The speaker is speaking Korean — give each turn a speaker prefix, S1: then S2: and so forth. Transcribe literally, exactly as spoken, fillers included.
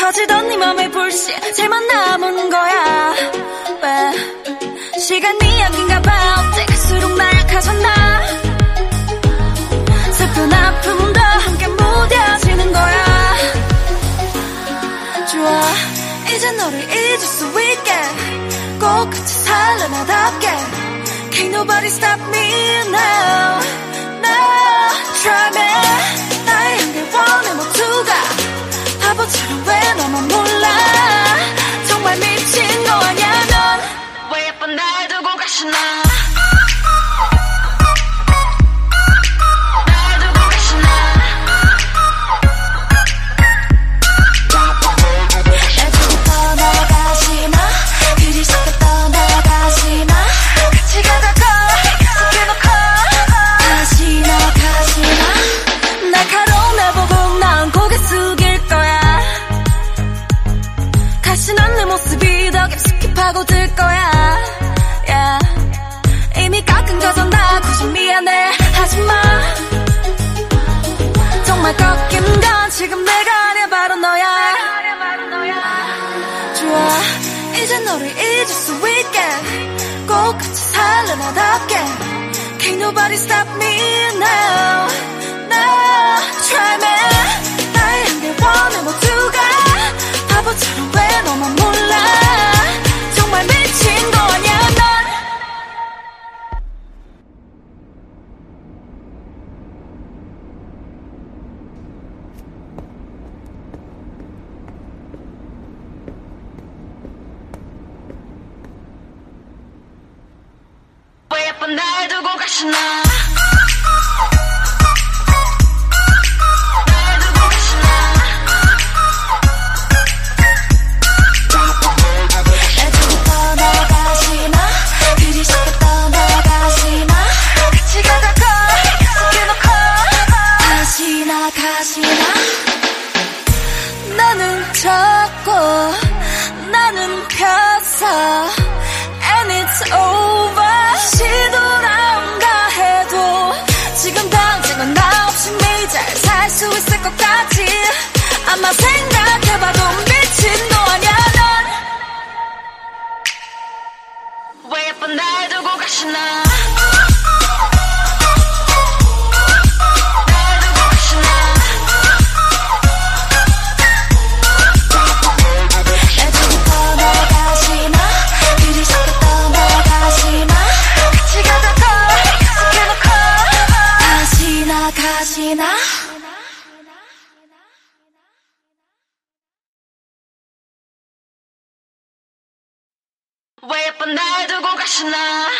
S1: 터지던 네 맘의 불씨 제만 남은 거야. 왜 시간이 약인가 봐. 어때 갈수록 나약해졌나. 슬픈 아픔도 함께 무뎌지는 거야. 좋아 이제 너를 잊을 수 있게 꼭 같이 살래 나답게. Can't nobody stop me now. No try me. 나의 한길 원해 모두가 바보처럼 왜 너만 몰라. 정말 미친 거 아냐 넌. 왜 예쁜 날 두고 가시나. 날 두고 가시나. 날 두고 떠나가시나. 그리 쉽게 떠나가시나. 같이 가자고 약속해놓고 다시 나가시나. 날카로운 날 보고 난 고개 숙일 거야. 가시난 내 모습이 더 깊숙이 파고들 거야. yeah. 이미 깎은 거잖아. 굳이 미안해 하지마. 정말 꺾인 건 지금 내가 아니야 바로 너야. 좋아 이제 너를 잊을 수 있게 꼭 같이 살래 나답게. Can't nobody stop me now. No try me. 나의 한길 원해 모두가 바보처럼 왜 너만 몰라. 정말 미친 거 아냐 넌. 왜 예쁜 날 두고 가시나. 나는 찾고 나는 폈어 and it's over. 시돌아온가 해도 지금 당장은 나 없이 매일 잘 살 수 있을 것 같지. 아마 생각해봐도 미친 거 아냐 넌. 왜 예쁜 날 두고 가시나. 가시나. 왜 예쁜 날 두고 가시나.